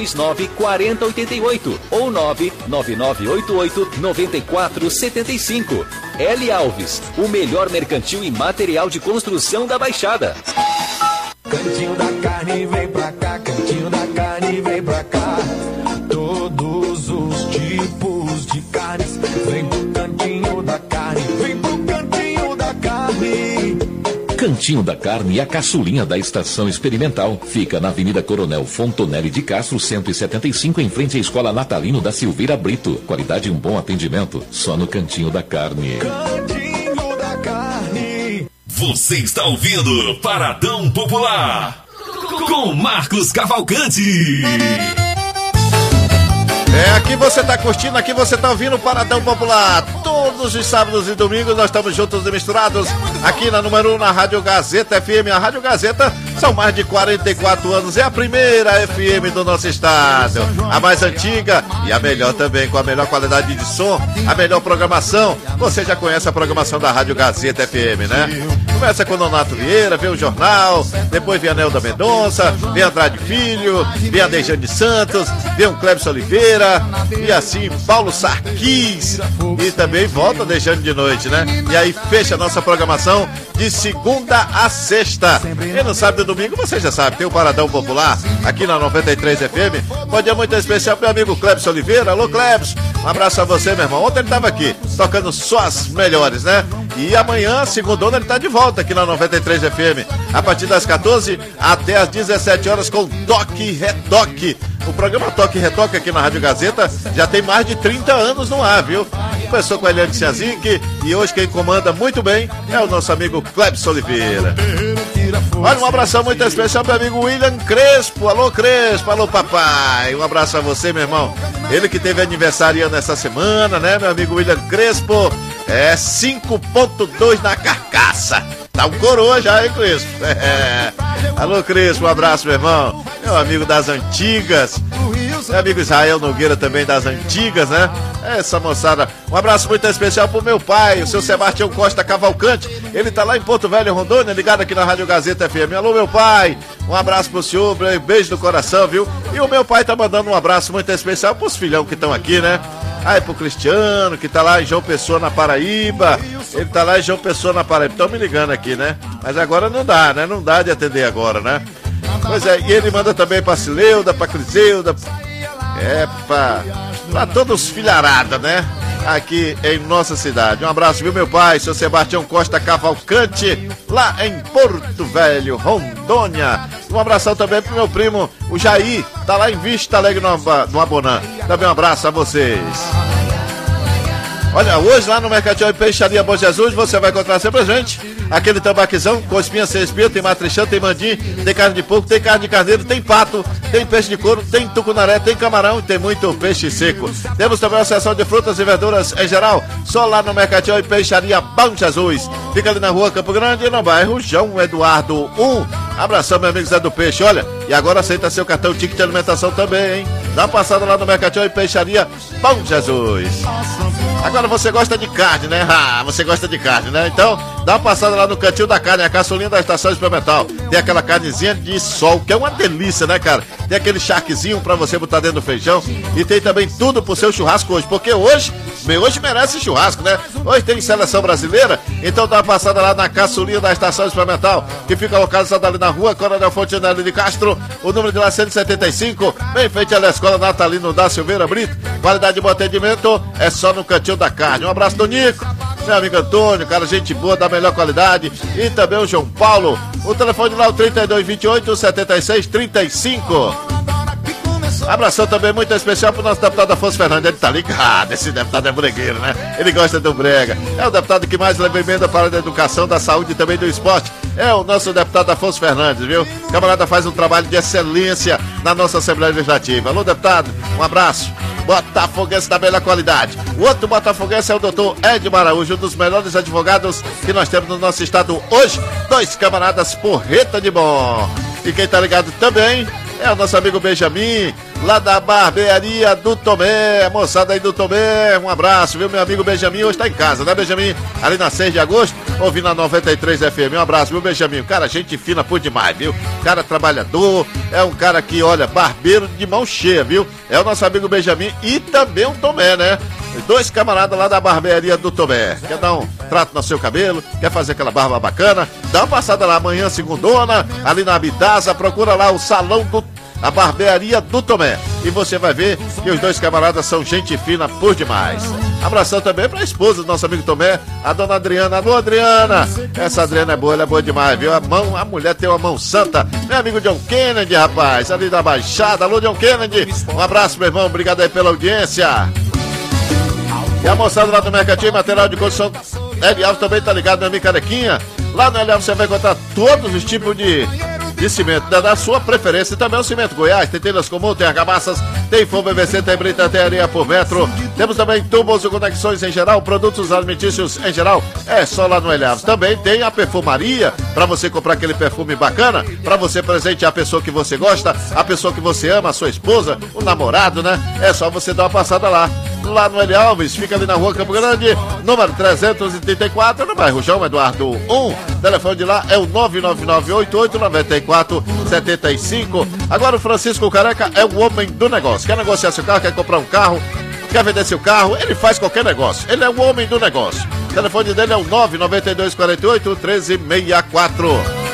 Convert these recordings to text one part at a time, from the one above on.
3229-4088 ou 99988-9475. L. Alves, o melhor mercantil e material de construção da Baixada. Cantinho da Carne vem pra cá, Cantinho da Carne vem pra cá. Todos os tipos de carnes, vem pro Cantinho da Carne, vem pro Cantinho da Carne. Cantinho da Carne, a caçulinha da Estação Experimental. Fica na Avenida Coronel Fontonelli de Castro, 175, em frente à Escola Natalino da Silveira Brito. Qualidade e um bom atendimento, só no Cantinho da Carne. Cantinho da Carne. Você está ouvindo Paradão Popular com Marcos Cavalcante. Aqui você está curtindo, aqui você está ouvindo o Paradão Popular. Todos os sábados e domingos nós estamos juntos e misturados aqui na número 1, na Rádio Gazeta FM. A Rádio Gazeta são mais de 44 anos, é a primeira FM do nosso estado, a mais antiga e a melhor também, com a melhor qualidade de som, a melhor programação. Você já conhece a programação da Rádio Gazeta FM, né? Começa com o Nonato Vieira, vem o jornal, depois vem a Nelda Mendonça, vem Andrade Filho, vem a Dejane Santos, vem o Clebson Oliveira, e assim Paulo Sarquis, e também volta Dejane de noite, né? E aí fecha a nossa programação de segunda a sexta. E no sábado e domingo, você já sabe, tem o Paradão Popular aqui na 93 FM. Bom dia muito especial pro meu amigo Clebson Oliveira. Alô, Clebson, um abraço a você, meu irmão. Ontem ele tava aqui, tocando só as melhores, né? E amanhã, segundona, ele tá de volta aqui na 93 FM, a partir das 14 até as 17 horas com Toque e Retoque. O programa Toque e Retoque aqui na Rádio Gazeta já tem mais de 30 anos no ar, viu? Começou com a Eliane Ciazinck e hoje quem comanda muito bem é o nosso amigo Clebson Oliveira. Olha, um abração muito especial para o amigo William Crespo. Alô, Crespo, alô, papai. Um abraço a você, meu irmão. Ele que teve aniversário nessa semana, né, meu amigo William Crespo? É 5.2 na carcaça. Tá um coroa já, hein, Crespo? Alô, Crespo, um abraço, meu irmão. Meu amigo das antigas. Meu amigo Israel Nogueira também das antigas, né? Essa moçada. Um abraço muito especial pro meu pai, o seu Sebastião Costa Cavalcante. Ele tá lá em Porto Velho, Rondônia, ligado aqui na Rádio Gazeta FM. Alô, meu pai. Um abraço pro senhor, beijo no coração, viu? E o meu pai tá mandando um abraço muito especial pros filhão que estão aqui, né? Aí pro Cristiano, que tá lá em João Pessoa, na Paraíba. Ele tá lá em João Pessoa, na Paraíba. Estão me ligando aqui, né? Mas agora não dá, né? Não dá de atender agora, né? Pois é, e ele manda também pra Cileuda, pra Criseuda. Pra todos os filharadas, né? Aqui em nossa cidade. Um abraço, viu, meu pai, seu Sebastião Costa Cavalcante, lá em Porto Velho, Rondônia. Um abração também pro meu primo, o Jair, tá lá em Vista Alegre, no Abonã. Também um abraço a vocês. Olha, hoje lá no Mercantil e Peixaria Bom Jesus, você vai encontrar sempre a gente aquele tambaquizão com espinha sem espinha, tem matrichão, tem mandim, tem carne de porco, tem carne de carneiro, tem pato, tem peixe de couro, tem tucunaré, tem camarão e tem muito peixe seco. Temos também a seção de frutas e verduras em geral, só lá no Mercantil e Peixaria Bom Jesus. Fica ali na rua Campo Grande, no bairro João Eduardo 1. Abração, meu amigo Zé do Peixe. Olha, e agora aceita seu cartão ticket de alimentação também, hein? Dá uma passada lá no Mercantil e Peixaria Bom Jesus. Agora você gosta de carne, né? Você gosta de carne, né? Então, dá uma passada lá no Cantinho da Carne, a caçulinha da Estação Experimental. Tem aquela carnezinha de sol, que é uma delícia, né, cara? Tem aquele charquezinho pra você botar dentro do feijão. E tem também tudo pro seu churrasco hoje, porque hoje merece churrasco, né? Hoje tem seleção brasileira, então dá uma passada lá na caçulinha da Estação Experimental, que fica localizada ali na rua Coronel Fontenelle de Castro, o número de lá 175, bem feito à Escola Natalino da Silveira Brito. Qualidade de bom atendimento é só no Cantinho da Carne. Um abraço do Nico, meu amigo Antônio, cara, gente boa, da melhor qualidade, e também o João Paulo. O telefone lá é o 3228-7635. Abração também muito especial pro nosso deputado Afonso Fernandes. Ele tá ligado, esse deputado é bregueiro, né? Ele gosta do brega. É o deputado que mais leva emenda para a educação, da saúde e também do esporte. É o nosso deputado Afonso Fernandes, viu? O camarada faz um trabalho de excelência na nossa Assembleia Legislativa. Alô, deputado, um abraço. Botafoguense da melhor qualidade. O outro botafoguense é o doutor Edmar Araújo, um dos melhores advogados que nós temos no nosso estado hoje. Dois camaradas porreta de bom. E quem tá ligado também é o nosso amigo Benjamin, lá da barbearia do Tomé. Moçada aí do Tomé, um abraço, viu, meu amigo Benjamin? Hoje tá em casa, né, Benjamin? Ali na 6 de agosto. ouvindo a 93 FM. Um abraço, viu, Benjamin? Cara, gente fina por demais, viu? Cara trabalhador, é um cara que, olha, barbeiro de mão cheia, viu? É o nosso amigo Benjamin e também o Tomé, né? Dois camaradas lá da barbearia do Tomé. Quer dar um trato no seu cabelo? Quer fazer aquela barba bacana? Dá uma passada lá amanhã, segundona, ali na Abitaza, procura lá o salão a barbearia do Tomé. E você vai ver que os dois camaradas são gente fina por demais. Abração também pra esposa do nosso amigo Tomé, a dona Adriana. Alô, Adriana! Essa Adriana é boa, ela é boa demais, viu? A mulher tem uma mão santa. Meu amigo John Kennedy, rapaz, ali da Baixada. Alô, John Kennedy. Um abraço, meu irmão. Obrigado aí pela audiência. E a moçada lá do Mercantil, material de construção, L Alves também tá ligado, meu amigo Carequinha. Lá no L Alves você vai encontrar todos os tipos de cimento, da sua preferência. E também o cimento Goiás, tem telhas comum, tem argamassas, tem fogo PVC, tem brita, tem areia por metro. Temos também tubos e conexões em geral, produtos alimentícios em geral, é só lá no L Alves. Também tem a perfumaria, para você comprar aquele perfume bacana, para você presentear a pessoa que você gosta, a pessoa que você ama, a sua esposa, o namorado, né? É só você dar uma passada lá no L Alves, fica ali na rua Campo Grande, número 334, no bairro João Eduardo 1. Telefone de lá é o 999889475. Agora o Francisco Careca é o homem do negócio. Quer negociar seu carro, quer comprar um carro, quer vender seu carro, ele faz qualquer negócio. Ele é o homem do negócio. O telefone dele é o 992481364.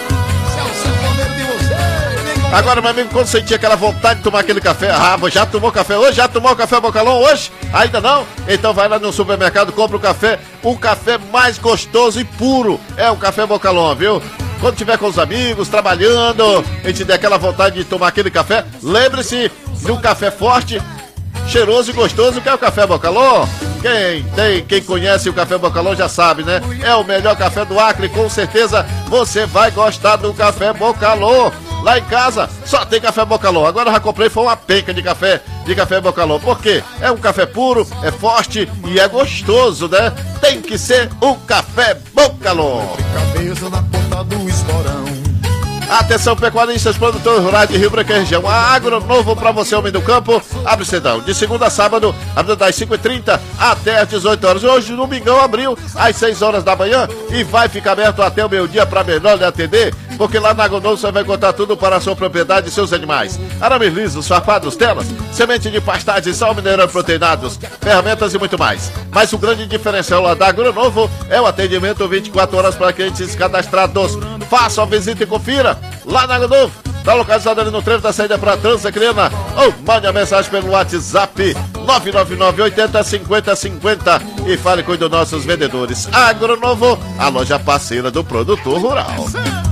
Agora, meu amigo, quando você tinha aquela vontade de tomar aquele café, já tomou café hoje? Já tomou café Bocalon hoje? Ainda não? Então vai lá no supermercado, compra o café mais gostoso e puro. É o café Bocalon, viu? Quando tiver com os amigos, trabalhando, a gente der aquela vontade de tomar aquele café, lembre-se de um café forte, cheiroso e gostoso, que é o café Bocalon. Quem conhece o café Bocalon já sabe, né? É o melhor café do Acre, com certeza você vai gostar do café Bocalon. Lá em casa só tem café Bocalon. Agora eu já comprei, foi uma penca de café Bocalon. Por quê? É um café puro, é forte e é gostoso, né? Tem que ser um café Bocalon. Cabeça na ponta do esporão. Atenção, pecuaristas, produtores rurais de Rio Branco e região. Agro Novo para você, homem do campo. Abre cedão de segunda a sábado, abrindo das 5h30 até às 18 horas. Hoje, domingão, abriu às 6 horas da manhã e vai ficar aberto até o meio-dia para melhor lhe atender. Porque lá na Agro Novo você vai encontrar tudo para a sua propriedade e seus animais. Arames lisos, farpados, telas, semente de pastagem, sal mineral proteinados, ferramentas e muito mais. Mas o grande diferencial lá da Agro Novo é o atendimento 24 horas para clientes cadastrados. Faça uma visita e confira. Lá na Agro Novo, está localizado ali no trevo da saída para Transacrina, ou mande a mensagem pelo WhatsApp 999-80-5050 e fale com um dos nossos vendedores. Agro Novo, a loja parceira do produtor rural.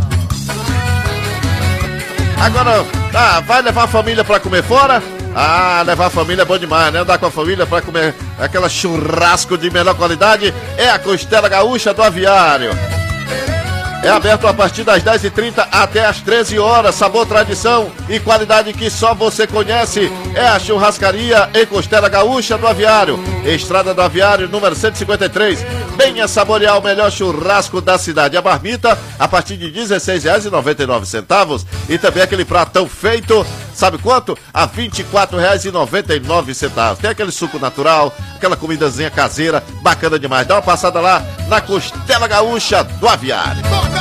Agora, vai levar a família para comer fora? Levar a família é bom demais, né? Andar com a família para comer aquela churrasco de melhor qualidade é a Costela Gaúcha do Aviário. É aberto a partir das 10h30 até as 13 horas. Sabor, tradição e qualidade que só você conhece. É a churrascaria e Costela Gaúcha do Aviário. Estrada do Aviário, número 153. Venha saborear o melhor churrasco da cidade. A marmita a partir de R$16,99. E também aquele pratão feito, sabe quanto? A R$24,99. Tem aquele suco natural, aquela comidazinha caseira, bacana demais. Dá uma passada lá na Costela Gaúcha do Aviário.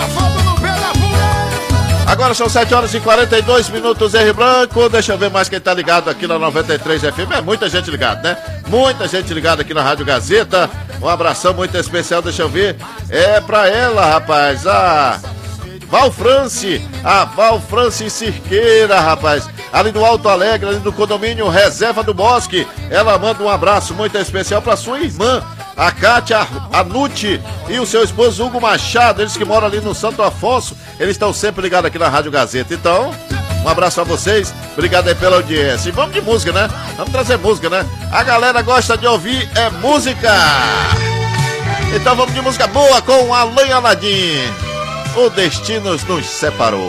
Agora são 7h42 em Rio Branco. Deixa eu ver mais quem tá ligado aqui na 93 FM. É muita gente ligada, né? Muita gente ligada aqui na Rádio Gazeta. Um abração muito especial, deixa eu ver. É pra ela, rapaz. A Val France Cirqueira, rapaz. Ali do Alto Alegre, ali do condomínio Reserva do Bosque. Ela manda um abraço muito especial pra sua irmã, a Kátia Anuti, e o seu esposo Hugo Machado, eles que moram ali no Santo Afonso, eles estão sempre ligados aqui na Rádio Gazeta. Então, um abraço a vocês, obrigado aí pela audiência. E vamos de música, né? Vamos trazer música, né? A galera gosta de ouvir música. Então vamos de música boa com Alain Aladim. O destino nos separou.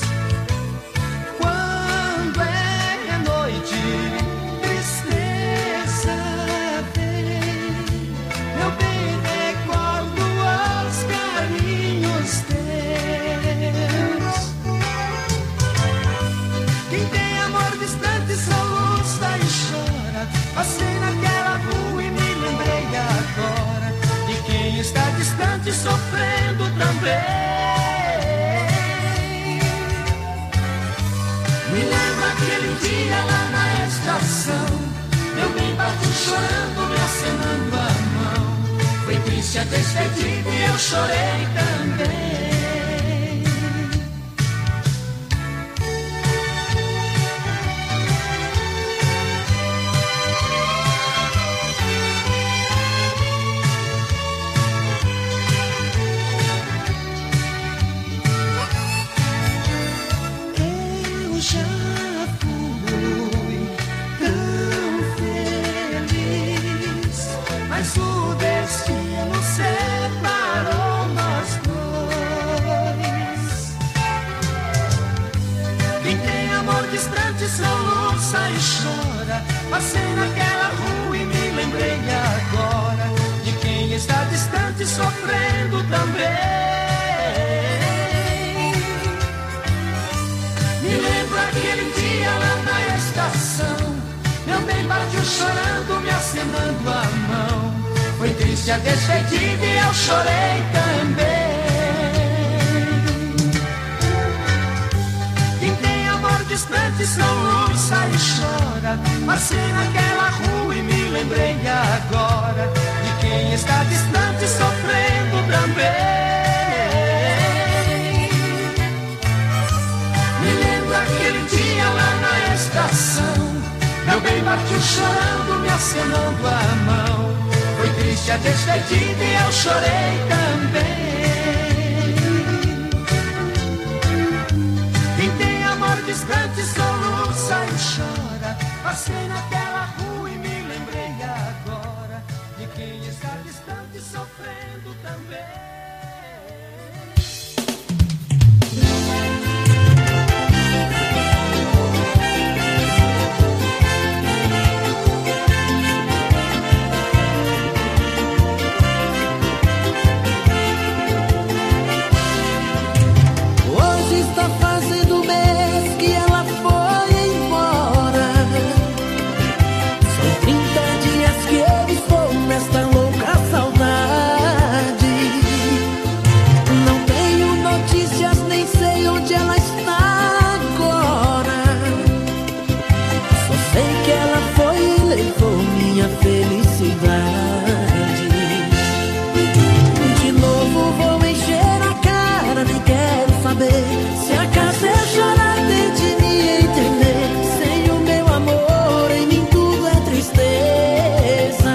Quando é noite, tristeza distante sofrendo também. Me lembro aquele dia lá na estação, meu bem partiu chorando, me acenando a mão. Foi triste a despedida e eu chorei também. O destino separou nós dois. Quem tem amor distante soluça e chora. Passei naquela rua e me lembrei agora de quem está distante sofrendo também. Me lembro aquele dia lá na estação, meu bem partiu chorando, me acenando a mão. Foi triste a despedida e eu chorei também. Quem tem amor distante soluça e chora. Passei naquela rua e me lembrei agora de quem está distante sofrendo também. Me lembro aquele dia lá na estação, meu bem partiu chorando, me acenando a mão. Foi triste a despedida e eu chorei também. Quem tem amor distante soluça e chora. Passei naquela rua e me lembrei agora de quem está distante sofrendo também. Se acaso eu chorar, tente me entender. Sem o meu amor, em mim tudo é tristeza.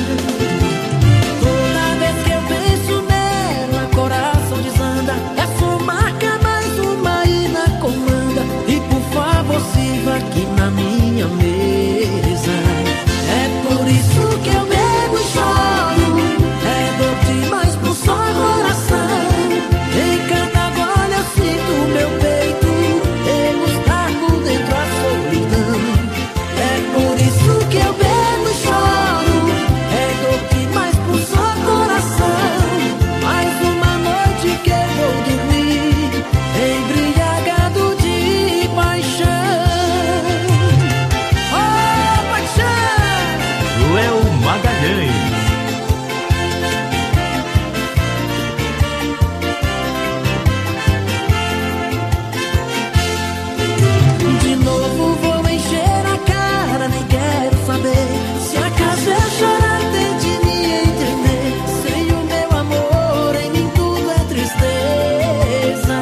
Toda vez que eu penso nela, coração desanda. É sua marca, mais uma ida comanda. E por favor, sirva aqui na minha mesa. É por isso que eu bebo e choro. É dor demais pro só coração. Em cada gole eu sinto meu peito, eu estrago dentro a solidão. É por isso que eu bebo e choro. É dor demais pro só coração. Mais uma noite que eu vou dormir embriagado de paixão. Oh, paixão! Léo Magalhães. De novo vou encher a cara, nem quero saber. Se acaso eu chorar, tente me entender. Sem o meu amor, em mim tudo é tristeza.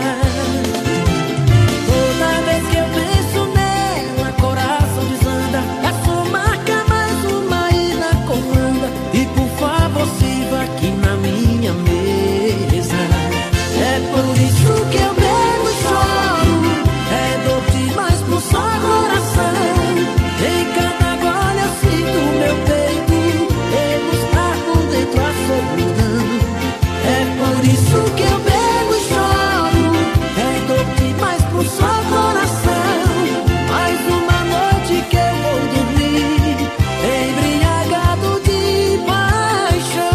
Toda vez que eu penso nela, coração desanda. É sua marca, mais uma ida comanda. E por favor, sirva aqui na minha mesa. É por isso que eu bebo e choro. É dor demais pro só coração. Em cada gole eu sinto meu peito, eu estrago dentro a solidão. É por isso que eu bebo e choro. É dor demais pro só coração. Mais uma noite que eu vou dormir embriagado de paixão.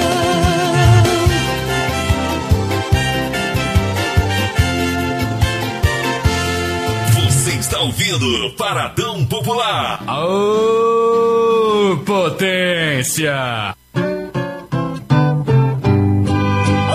Você está ouvindo Paradão Popular. Ô, potência!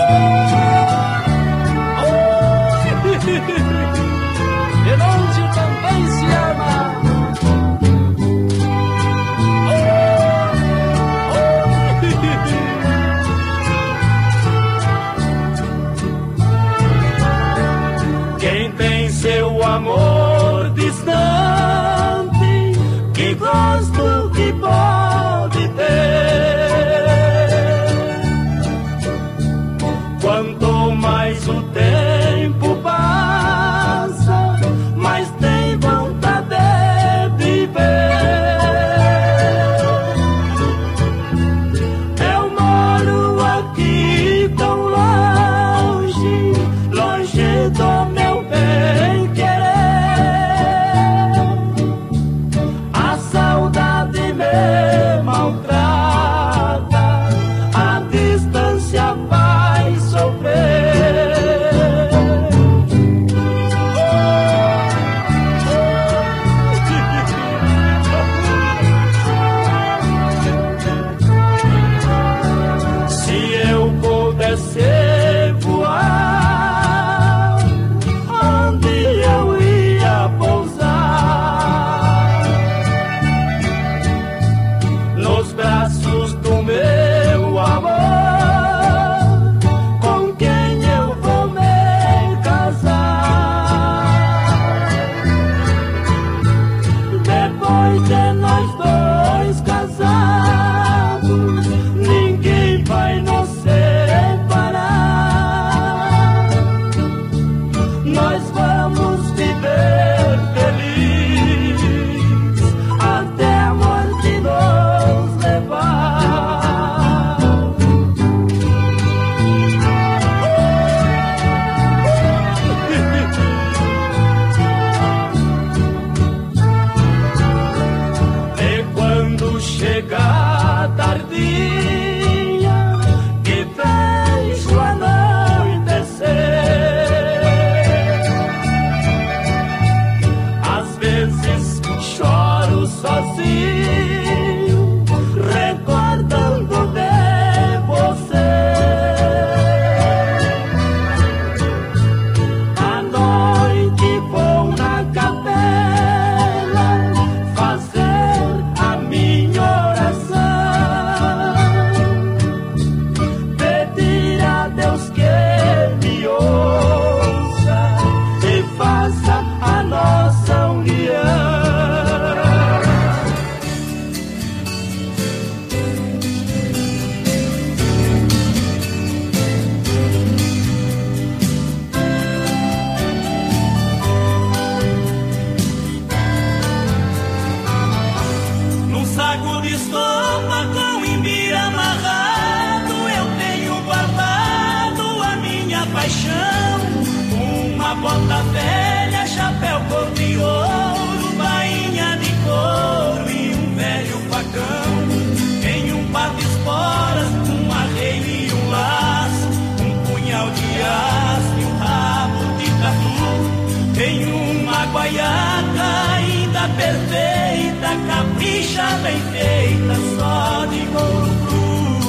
uma bota velha, chapéu cor de ouro, bainha de couro e um velho facão. Tem um par de esporas, um arreio e um laço, um punhal de aço e um rabo de tatu. Tem uma guaiaca ainda perfeita, capricha bem feita, só de couro cru.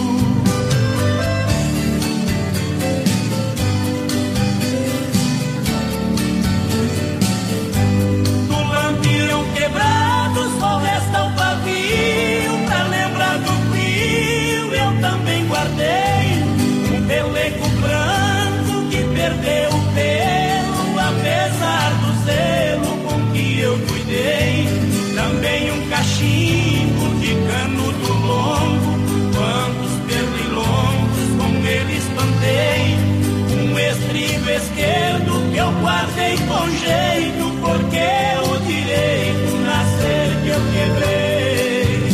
Quebrados só resta o pavio, pra lembrar do frio eu também guardei um peleco branco que perdeu o pelo, apesar do zelo com que eu cuidei. Também um cachimbo de canudo longo, quantos pernilongos com ele espantei. Um estribo esquerdo que eu guardei com jeito, porque o direito nascer que eu quebrei.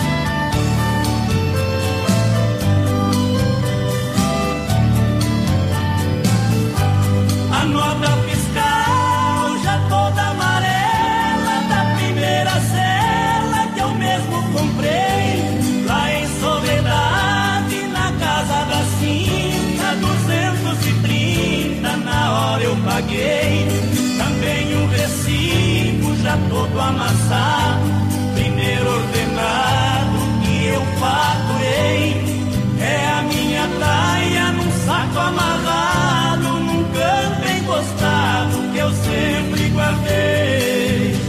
A nota fiscal já toda amarela, da primeira cela que eu mesmo comprei, lá em Soledade, na casa da Cinta, 230, na hora eu paguei. Também um recibo já todo amassado, primeiro ordenado que eu faturei. É a minha taia num saco amarrado, num canto encostado que eu sempre guardei.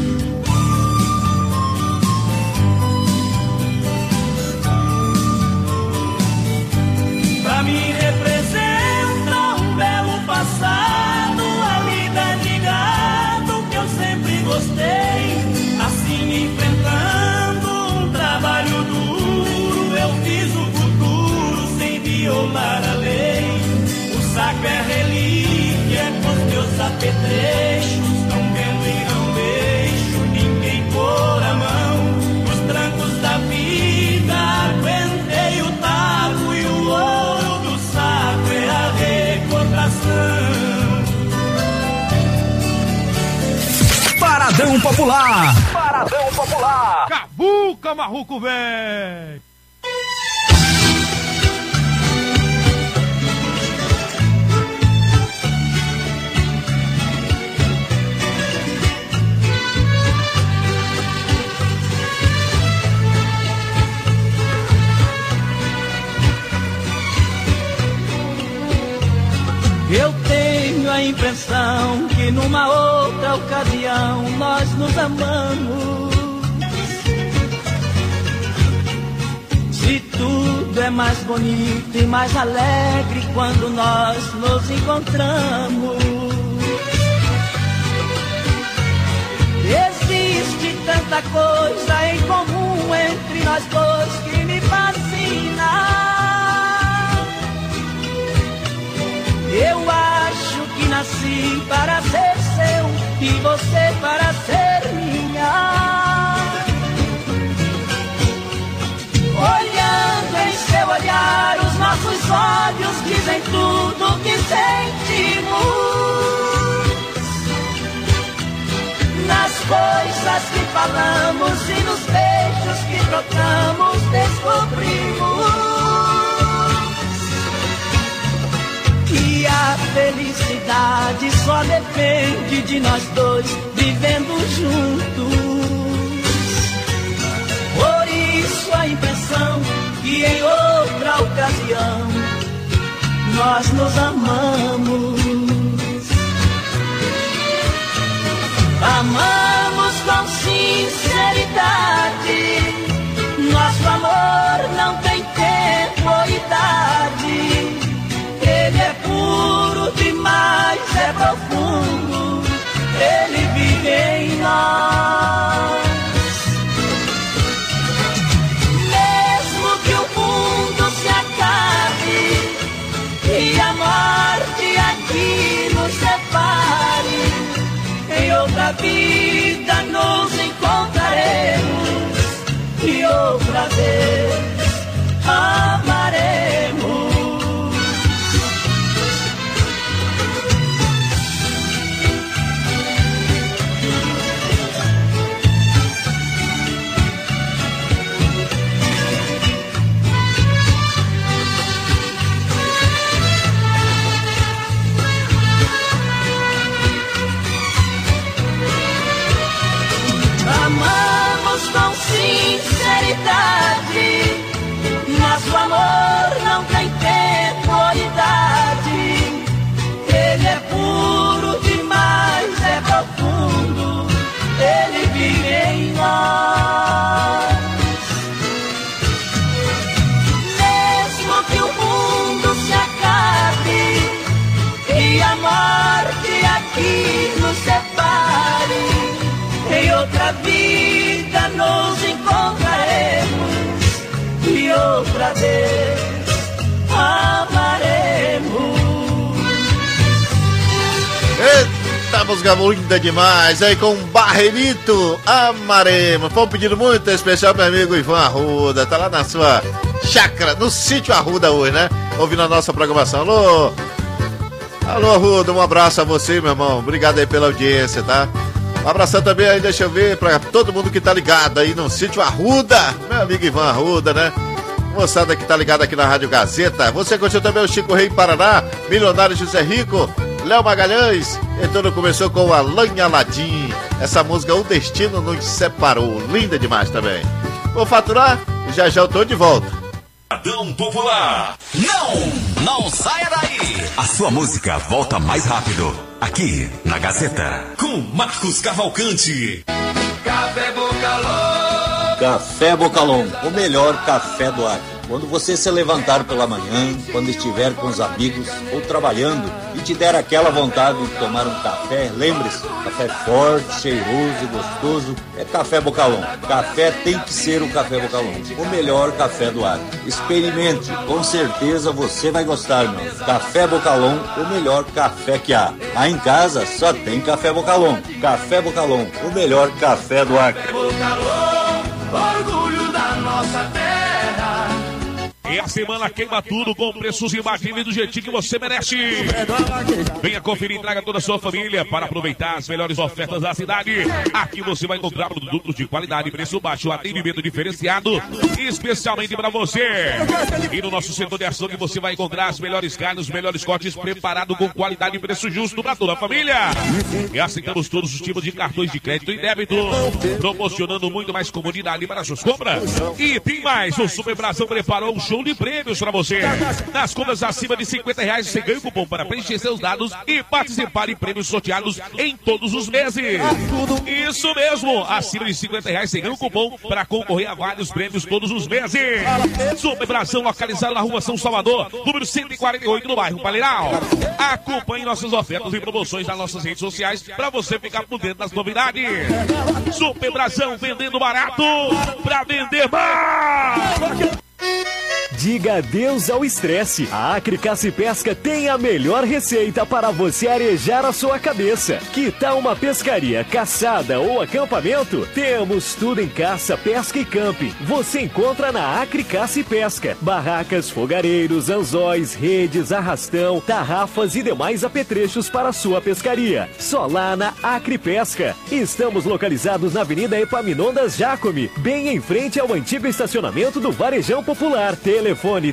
Pra mim representa um belo passado, a vida de gado que eu sempre gostei. Assim enfrentando um trabalho duro, eu fiz o futuro sem violar a lei. O saco é relíquia com os meus apetrechos, não vendo e não deixo ninguém pôr a mão. Nos trancos da vida aguentei o taco e o ouro do saco é a recordação. Paradão Popular. Paradão Popular. Cavuca, marruco, véi. Eu tenho a impressão que numa outra ocasião nós nos amamos. Se tudo é mais bonito e mais alegre quando nós nos encontramos. Existe tanta coisa em comum entre nós dois que me fascina. Eu acho que nasci para ser seu e você para ser minha. Olhando em seu olhar, os nossos olhos dizem tudo o que sentimos. Nas coisas que falamos e nos beijos que trocamos, descobrimos que a felicidade só depende de nós dois vivendo juntos. Por isso a impressão que em outra ocasião nós nos amamos. Amamos com sinceridade, nosso amor não tem tempo ou idade. Ele é puro demais, é profundo, ele vive em nós. Mesmo que o mundo se acabe e a morte aqui nos separe, em outra vida nos encontraremos e outra vez amaremos. que nos separe. Em outra vida nos encontraremos e outra vez amaremos. Eita, música linda demais. Aí com Barreirito, amaremos. Foi um pedido muito especial, meu amigo Ivan Arruda. Tá lá na sua chácara, no sítio Arruda hoje, né? Ouvindo a nossa programação. Alô, Arruda, um abraço a você, meu irmão. Obrigado aí pela audiência, tá? Um abração também aí, deixa eu ver, pra todo mundo que tá ligado aí no sítio Arruda. Meu amigo Ivan Arruda, né? Moçada que tá ligada aqui na Rádio Gazeta. Você curtiu também o Chico Rei Paraná, Milionário José Rico, Léo Magalhães. E tudo começou com Alain Aladim. Essa música O Destino Nos Separou. Linda demais também. Vou faturar e já eu tô de volta. Paradão Popular. Não saia daí. A sua música volta mais rápido. Aqui na Gazeta. Com Marcos Cavalcante. Café Bocalon. Café Bocalon, o melhor café do Acre. Quando você se levantar pela manhã, quando estiver com os amigos ou trabalhando e te der aquela vontade de tomar um café, lembre-se, café forte, cheiroso e gostoso é Café Bocalon. Café tem que ser o Café Bocalon, o melhor café do Acre. Experimente, com certeza você vai gostar, meu. Café Bocalon, o melhor café que há. Lá em casa só tem Café Bocalon. Café Bocalon, o melhor café do Acre. Café Bocalon, orgulho da nossa terra. E a semana queima tudo com preços imbatíveis do jeitinho que você merece. Venha conferir e traga toda a sua família para aproveitar as melhores ofertas da cidade. Aqui você vai encontrar produtos de qualidade, preço baixo, atendimento diferenciado, especialmente para você. E no nosso setor de açougue você vai encontrar as melhores carnes, os melhores cortes preparados com qualidade e preço justo para toda a família. E aceitamos todos os tipos de cartões de crédito e débito, proporcionando muito mais comodidade para suas compras. E tem mais, o Super Brasão preparou um show de prêmios para você. Nas compras acima de R$50 você ganha o cupom para preencher seus dados e participar de prêmios sorteados em todos os meses. Isso mesmo, acima de R$50 você ganha o cupom para concorrer a vários prêmios todos os meses. Super Brasão, localizado na rua São Salvador, número 148, no bairro Palheiral. Acompanhe nossas ofertas e promoções nas nossas redes sociais para você ficar por dentro das novidades. Super Brasão, vendendo barato para vender mais. Diga adeus ao estresse. A Acre Caça e Pesca tem a melhor receita para você arejar a sua cabeça. Que tal uma pescaria, caçada ou acampamento? Temos tudo em caça, pesca e camping. Você encontra na Acre Caça e Pesca. Barracas, fogareiros, anzóis, redes, arrastão, tarrafas e demais apetrechos para sua pescaria. Só lá na Acre Pesca. Estamos localizados na Avenida Epaminondas Jacome, bem em frente ao antigo estacionamento do Varejão Popular. Telefone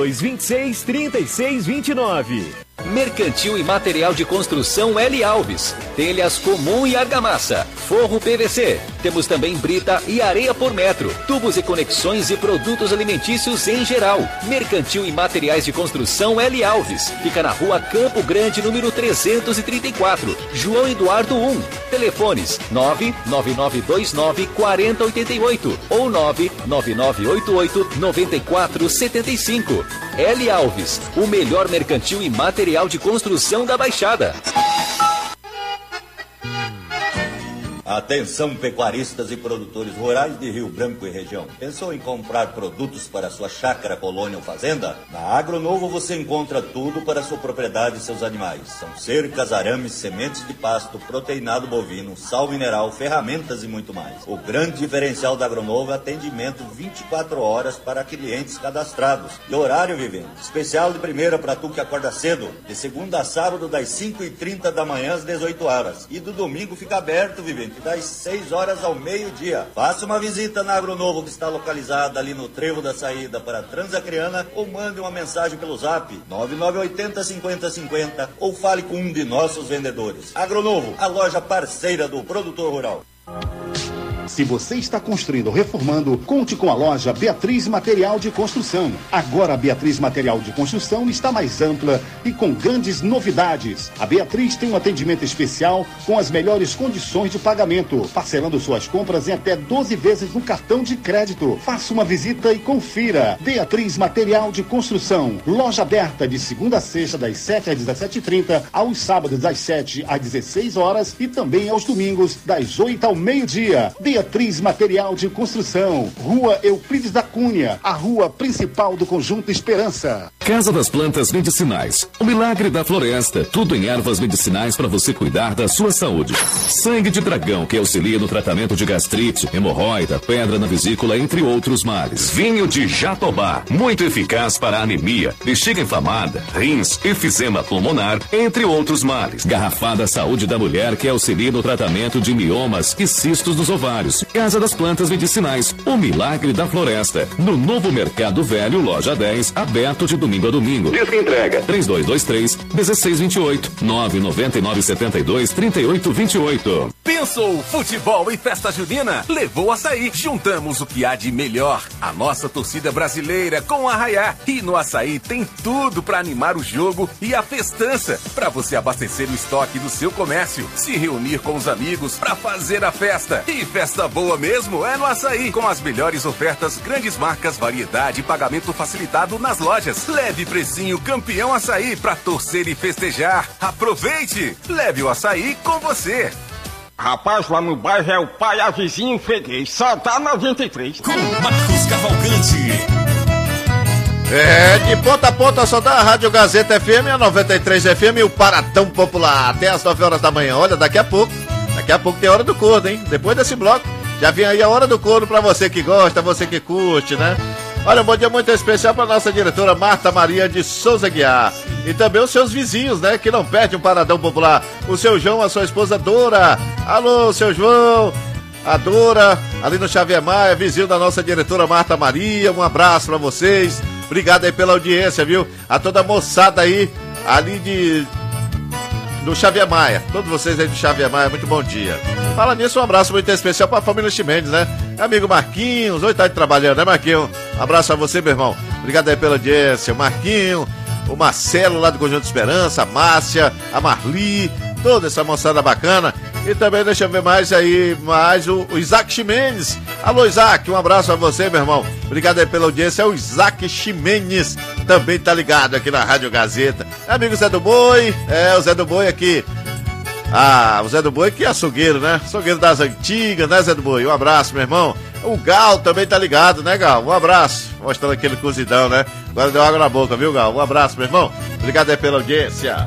3226-3629. Mercantil e Material de Construção L. Alves. Telhas comum e argamassa. Forro PVC. Temos também brita e areia por metro. Tubos e conexões e produtos alimentícios em geral. Mercantil e Materiais de Construção L. Alves. Fica na rua Campo Grande, número 334. João Eduardo 1. Telefones 99929-4088 ou 99988-9475. L. Alves, o melhor mercantil e material de construção da Baixada. Atenção, pecuaristas e produtores rurais de Rio Branco e região. Pensou em comprar produtos para sua chácara, colônia ou fazenda? Na Agronovo você encontra tudo para sua propriedade e seus animais. São cercas, arames, sementes de pasto, proteinado bovino, sal mineral, ferramentas e muito mais. O grande diferencial da Agronovo é atendimento 24 horas para clientes cadastrados. E horário, vivendo. Especial de primeira para tu que acorda cedo. De segunda a sábado, das 5h30 da manhã às 18 horas. E do domingo fica aberto, vivente, das 6 horas ao meio-dia. Faça uma visita na Agronovo, que está localizada ali no trevo da saída para Transacriana, ou mande uma mensagem pelo zap 9980-5050 ou fale com um de nossos vendedores. Agronovo, a loja parceira do produtor rural. Se você está construindo ou reformando, conte com a loja Beatriz Material de Construção. Agora a Beatriz Material de Construção está mais ampla e com grandes novidades. A Beatriz tem um atendimento especial com as melhores condições de pagamento, parcelando suas compras em até 12 vezes no cartão de crédito. Faça uma visita e confira. Beatriz Material de Construção. Loja aberta de segunda a sexta das 7 às 17h30, aos sábados das 7 às 16 horas e também aos domingos das 8 ao meio-dia. Beatriz Material de Construção. Rua Euclides da Cunha, a rua principal do Conjunto Esperança. Casa das Plantas Medicinais. O milagre da floresta. Tudo em ervas medicinais para você cuidar da sua saúde. Sangue de dragão, que auxilia no tratamento de gastrite, hemorroida, pedra na vesícula, entre outros males. Vinho de Jatobá. Muito eficaz para anemia, bexiga inflamada, rins, efizema pulmonar, entre outros males. Garrafada Saúde da Mulher, que auxilia no tratamento de miomas e cistos nos ovários. Casa das Plantas Medicinais. O milagre da floresta. No Novo Mercado Velho, loja 10, aberto de domingo a domingo. Disque entrega 3223-1628 99972-3828. Pensou futebol e festa junina? Levou Açaí. Juntamos o que há de melhor. A nossa torcida brasileira com o Arraiá. E no Açaí tem tudo para animar o jogo e a festança. Para você abastecer o estoque do seu comércio. Se reunir com os amigos para fazer a festa. E festa boa mesmo é no Açaí. Com as melhores ofertas, grandes marcas, variedade e pagamento facilitado nas lojas. Leve precinho campeão Açaí para torcer e festejar. Aproveite! Leve o Açaí com você. Rapaz, lá no bairro é o pai, a vizinho freguês. Só tá 93. Com Marcos Cavalcante. De ponta a ponta só dá a Rádio Gazeta FM, a 93 FM e o Paradão Popular. Até as 9 horas da manhã. Olha, daqui a pouco tem Hora do Corno, hein? Depois desse bloco, já vem aí a Hora do Corno pra você que gosta, você que curte, né? Olha, um bom dia muito especial para nossa diretora Marta Maria de Souza Guiar. E também os seus vizinhos, né, que não perdem um Paradão Popular. O seu João, a sua esposa Dora. Alô, seu João, a Dora, ali no Xavier Maia, vizinho da nossa diretora Marta Maria. Um abraço para vocês. Obrigado aí pela audiência, viu? A toda a moçada aí, ali do Xavier Maia. Todos vocês aí do Xavier Maia, muito bom dia. Fala nisso, um abraço muito especial para a família Chimenez, né? Amigo Marquinhos, hoje tá trabalhando, né, Marquinhos? Um abraço a você, meu irmão. Obrigado aí pela audiência. O Marquinho, o Marcelo lá do Conjunto Esperança, a Márcia, a Marli, toda essa moçada bacana. E também, deixa eu ver mais o Isaac Chimenez. Alô, Isaac, um abraço a você, meu irmão. Obrigado aí pela audiência. É o Isaac Chimenez, também tá ligado aqui na Rádio Gazeta. Amigo Zé do Boi, o Zé do Boi aqui. O Zé do Boi que é açougueiro, né? Açougueiro das antigas, né, Zé do Boi? Um abraço, meu irmão. O Gal também tá ligado, né, Gal? Um abraço. Mostrando aquele cozidão, né? Agora deu água na boca, viu, Gal? Um abraço, meu irmão. Obrigado aí pela audiência.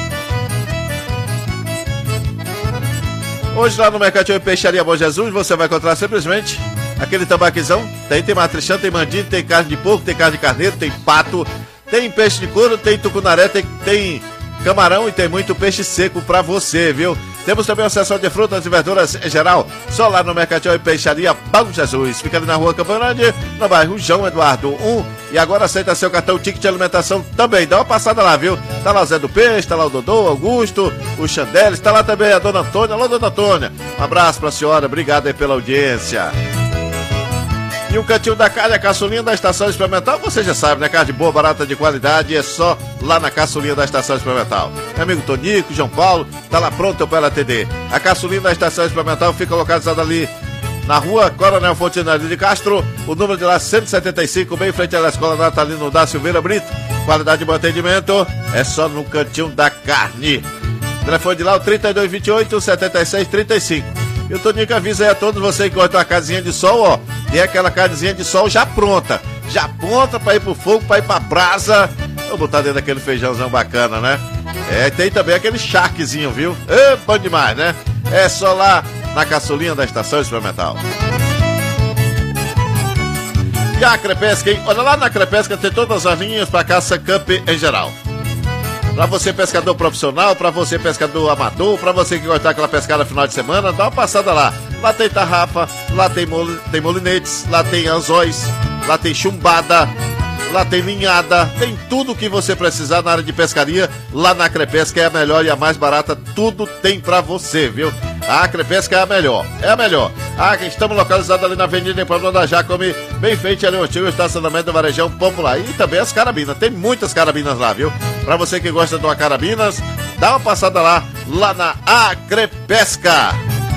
Hoje lá no Mercantil e Peixaria Bom Jesus, você vai encontrar simplesmente aquele tambaquizão. Tem matrichão, tem mandinho, tem carne de porco, tem carne de carneiro, tem pato, tem peixe de couro, tem tucunaré, tem camarão e tem muito peixe seco pra você, viu? Temos também a seção de frutas e verduras em geral, só lá no Mercantil e Peixaria Bom Jesus. Fica ali na rua Campo Grande, no bairro João Eduardo 1. E agora aceita seu cartão Ticket de Alimentação também. Dá uma passada lá, viu? Tá lá o Zé do Peixe, tá lá o Dodô, Augusto, o Chandeles, tá lá também a Dona Antônia. Alô, Dona Antônia. Um abraço pra senhora, obrigado aí pela audiência. E o Cantinho da Carne, a caçulinha da Estação Experimental, você já sabe, né? Carne boa, barata, de qualidade, é só lá na caçulinha da Estação Experimental. Meu amigo Tonico, João Paulo, tá lá pronto para atender. A caçulinha da Estação Experimental fica localizada ali na rua Coronel Fontinelli de Castro, o número de lá 175, bem em frente à Escola Natalino da Silveira Brito. Qualidade de bom atendimento é só no Cantinho da Carne. O telefone de lá é o 3228-7635. E o Tonico avisa aí a todos vocês que gostam de uma casinha de sol, ó. Tem aquela casinha de sol já pronta pra ir pro fogo, pra ir pra brasa. Vou botar dentro daquele feijãozão bacana, né? Tem também aquele charquezinho, viu? Bom demais, né? É só lá na caçulinha da Estação Experimental. E a Crepesca, hein? Olha, lá na Crepesca tem todas as linhas pra caça camp em geral. Pra você pescador profissional, pra você pescador amador, pra você que gosta daquela pescada final de semana, dá uma passada lá. Lá tem tarrafa, lá tem molinetes, lá tem anzóis, lá tem chumbada, lá tem linhada, tem tudo o que você precisar na área de pescaria. Lá na Crepesca é a melhor e a mais barata, tudo tem pra você, viu? A Acrepesca é a melhor, estamos localizados ali na Avenida Pablo da Jacome, bem feito ali o antigo estacionamento do Varejão Popular. E também as carabinas, tem muitas carabinas lá, viu? Pra você que gosta de uma carabinas, dá uma passada lá na Acrepesca.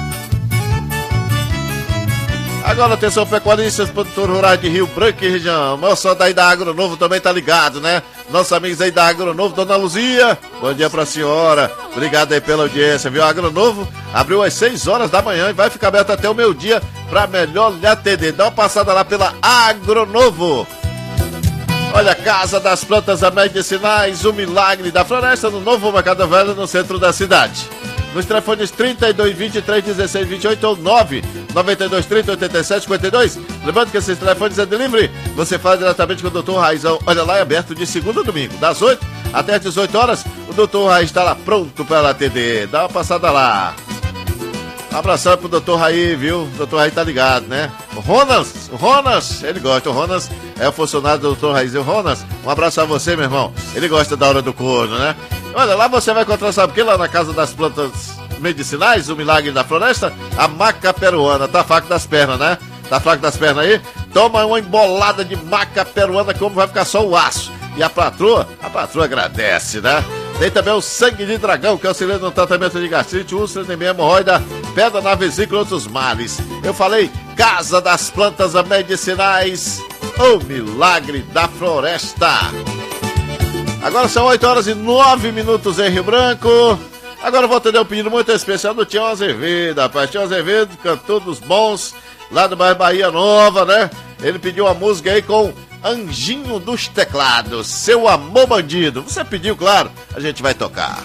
Agora, atenção, pecuaristas, produtores rurais de Rio Branco e região. O só daí da Agronovo também tá ligado, né? Nossos amigos aí da Agronovo, Dona Luzia, bom dia pra senhora. Obrigado aí pela audiência, viu? A Agronovo abriu às 6 horas da manhã e vai ficar aberto até o meio-dia pra melhor lhe atender. Dá uma passada lá pela Agronovo. Olha, Casa das Plantas Medicinais, o milagre da floresta, no Novo Mercado Velho, no centro da cidade. Nos telefones 32 23 16 28 ou 9 92 30 87 52. Lembrando que esses telefones é delivery. Você fala diretamente com o Dr. Raizão. Olha lá, é aberto de segunda a domingo, das 8 até as 18 horas. O Dr. Raiz está lá pronto para atender. Dá uma passada lá. Um abração pro Dr. Raí, viu? O Dr. Raí tá ligado, né? O Ronas, ele gosta. O Ronas é o funcionário do Dr. Raiz. O Ronas, um abraço a você, meu irmão. Ele gosta da hora do corno, né? Olha, lá você vai encontrar, sabe o que? Lá na Casa das Plantas Medicinais, o milagre da floresta, a maca peruana. Tá fraco das pernas, né? Tá fraco das pernas aí? Toma uma embolada de maca peruana, como vai ficar só o aço. E a patroa agradece, né? Tem também o sangue de dragão, que auxilia no tratamento de gastrite, úlcera, anemia, hemorroida, pedra na vesícula e outros males. Eu falei, Casa das Plantas Medicinais, o milagre da floresta. Agora são 8 horas e 9 minutos em Rio Branco. Agora eu vou atender um pedido muito especial do Tião Azevedo, rapaz. Tião Azevedo, cantor dos bons, lá do bairro Bahia Nova, né? Ele pediu uma música aí com Anjinho dos Teclados, Seu Amor Bandido. Você pediu, claro, a gente vai tocar.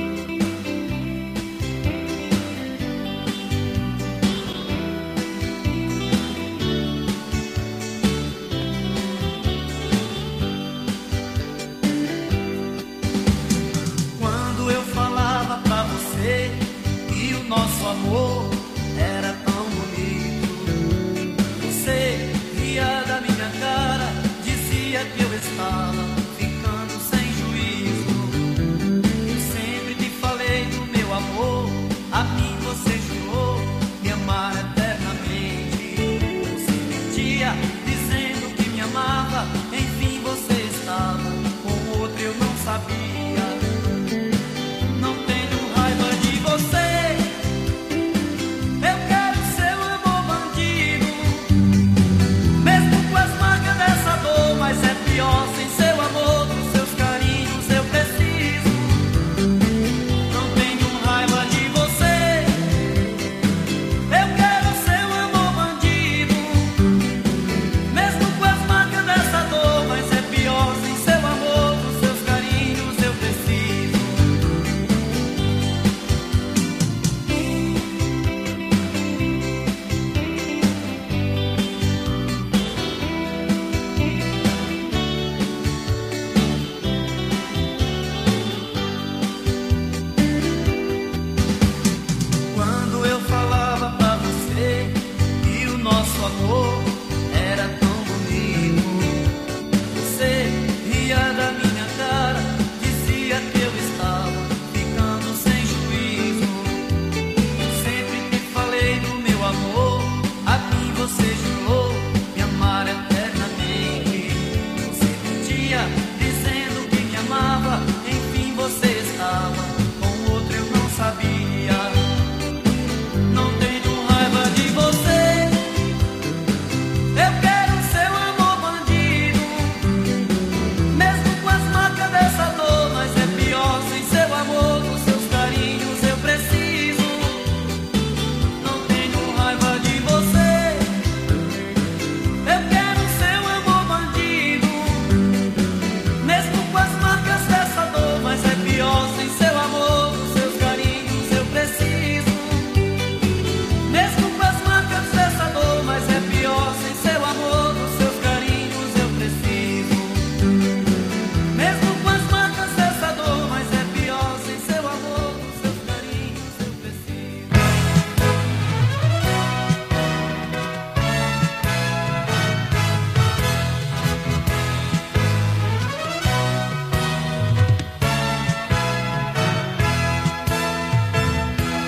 Quando eu falava pra você que o nosso amor era tão bonito, você ria da minha cara, dizia que eu estava ficando sem juízo. Eu sempre te falei do meu amor, a mim você jurou me amar eternamente. Você mentia dizendo que me amava, enfim você estava com outro, eu não sabia. Não tenho raiva de você,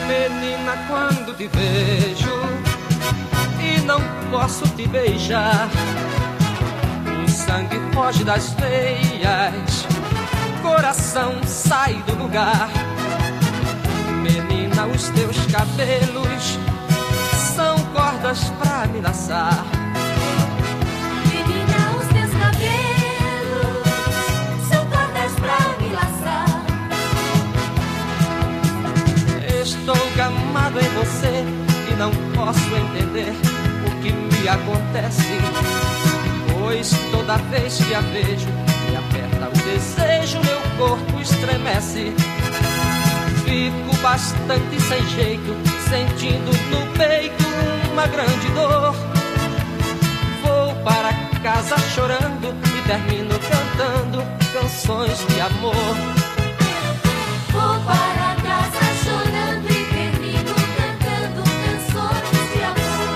Menina, quando te vejo e não posso te beijar, o sangue foge das veias, coração sai do lugar. Menina, os teus cabelos são cordas pra me laçar. Menina, os teus cabelos são cordas pra me laçar. Estou gamado em você e não posso entender o que me acontece, pois toda vez que a vejo me aperta o desejo, meu corpo estremece. Fico bastante sem jeito, sentindo no peito uma grande dor. Vou para casa chorando e termino cantando canções de amor. Vou para casa chorando e termino cantando canções de amor.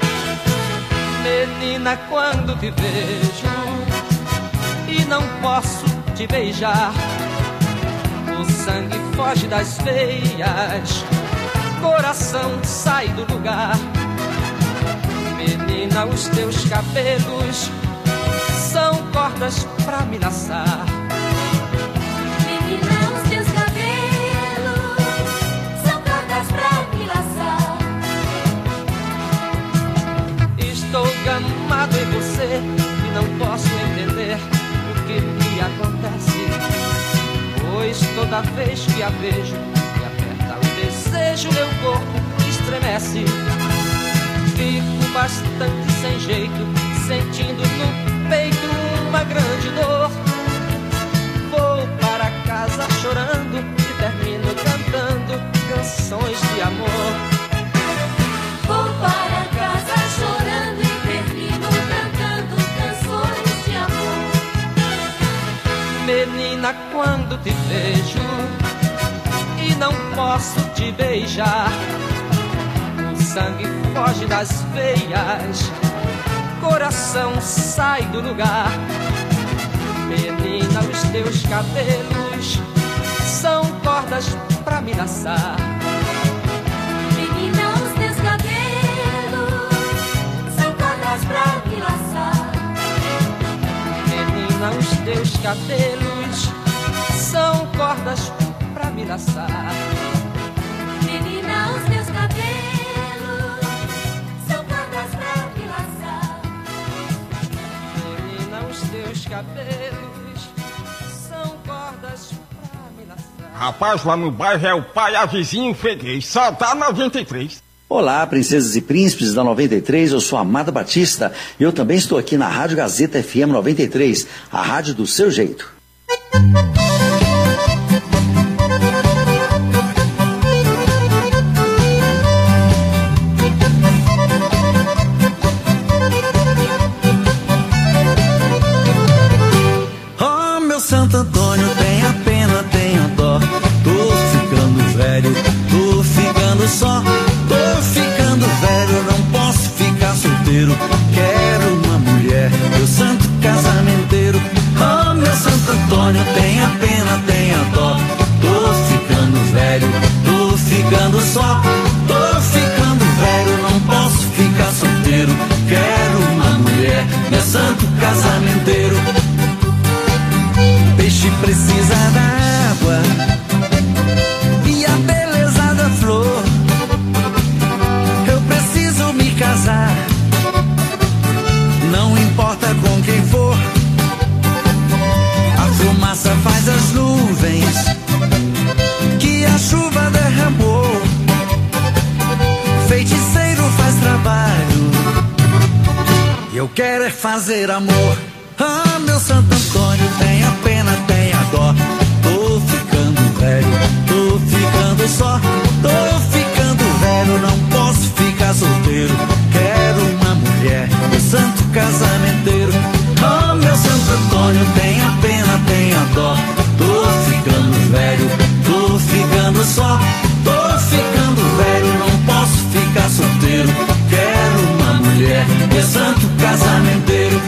Menina, quando te vejo e não posso te beijar, o sangue foge das veias, coração sai do lugar. Menina, os teus cabelos são cordas pra me laçar. Menina, os teus cabelos são cordas pra me laçar. Estou gamado em você e não posso entender o que me acontece, pois toda vez que a vejo me aperta o desejo, meu corpo estremece. Fico bastante sem jeito, sentindo no peito uma grande dor. Vou para casa chorando e termino cantando canções de amor. Vou para casa chorando e termino cantando canções de amor. Menina, quando te vejo e não posso te beijar, o sangue foge das veias, coração sai do lugar. Menina, os teus cabelos são cordas pra me laçar. Menina, os teus cabelos são cordas pra me laçar. Menina, os teus cabelos são cordas pra me laçar. Menina, os teus cabelos são cordas pra me laçar. Menina, os teus cabelos são cordas pra me laçar. Rapaz, lá no bairro é o pai, a vizinho freguês, só tá 93. Olá, princesas e príncipes da 93, eu sou Amada Batista e eu também estou aqui na Rádio Gazeta FM 93, a rádio do seu jeito. Oh, meu Santo Antônio, tenha pena, tenha dó. Tô ficando velho, tô ficando só. Tô ficando velho, não posso ficar solteiro. Quero uma mulher, meu santo casamenteiro. Oh, meu Santo Antônio, tenha pena, tenha dó. Tô ficando velho, tô ficando só. Tô ficando velho, não posso ficar solteiro. Quero uma mulher, meu santo casamenteiro. Peixe precisa d'água e a beleza da flor. Eu preciso me casar, não importa com quem for. A fumaça faz as nuvens que a chuva derramou. Feiticeiro faz trabalho, eu quero é fazer amor. Ah, meu Santo Antônio, tenha pena, tenha dó. Tô ficando velho, tô ficando só. Tô ficando velho, não posso ficar solteiro. Quero uma mulher, meu santo casamenteiro. Oh, meu Santo Antônio, tenha pena, tenha dó. Tô ficando velho, tô ficando só. Tô ficando velho, não posso ficar solteiro. Quero uma mulher, meu santo casamenteiro.